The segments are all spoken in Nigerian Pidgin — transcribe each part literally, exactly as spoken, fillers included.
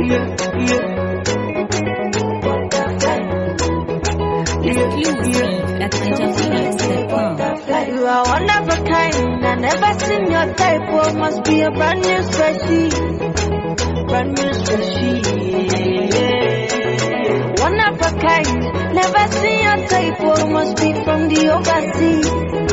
You are one of a kind. I never seen your type. Oh, must be a brand new species. Brand new species. One of a kind. Never seen your type. Oh, must be from the overseas.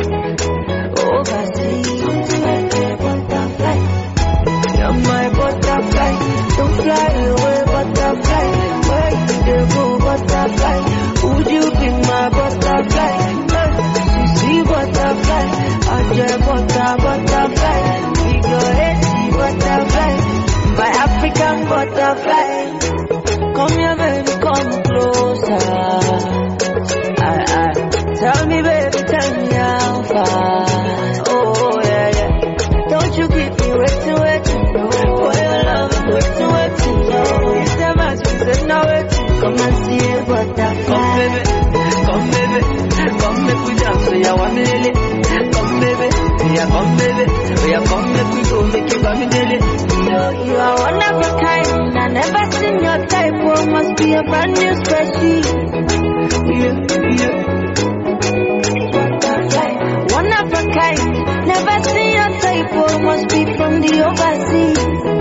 Overseas. Something like a butterfly. You're my butterfly. Don't fly away, butterfly. Where you go, butterfly? Would you be my butterfly? See butterfly, I just butter, butterfly. We go eighty butterfly, my African butterfly. Come here, baby, come closer. I, I, tell me, baby, tell me how far. Oh, yeah, yeah. Don't you keep me waiting, waiting, no. For your love, I'm waiting, waiting, no. It's the match, we said no waiting. Come and see a butterfly. Come, baby, come, baby. Come make we dance, so ya want me lily. Come baby, yeah come baby, yeah come make we go make you come daily. You are one of a kind, I never seen your type. Oh, must be a brand new species. Yeah, yeah. Butterfly, one of a kind, never seen your type. Oh, must be from the overseas.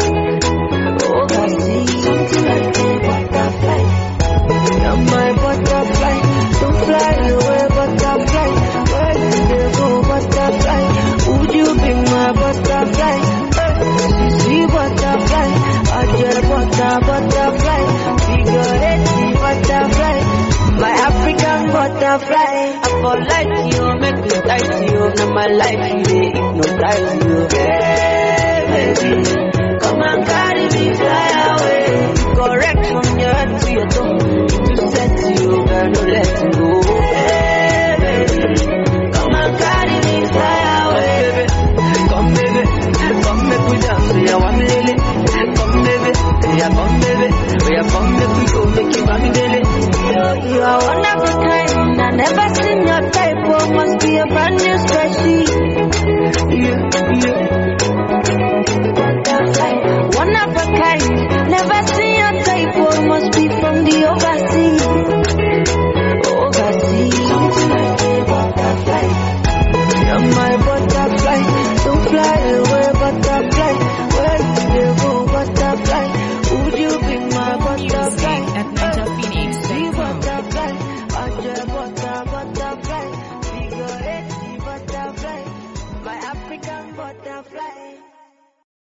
Overseas, something like a butterfly. You're my butterfly, don't fly away, butterfly. Where did you go, butterfly? Would you be my butterfly? Hey, see butterfly, I just butter, butterfly. Figure eighty butterfly, my African butterfly. I fall like you, make me tight you. Now my life you dey hypnotize you. Hey, baby, come and carry me, fly away. Correct from your head to your toe. You gotta let me go. Hey, baby, come and carry me, fly away. Baby, come baby, come make we dance. Yeah, one lily. Come baby, yeah, come baby, yeah, come make we go make you want me daily. You are one of a kind.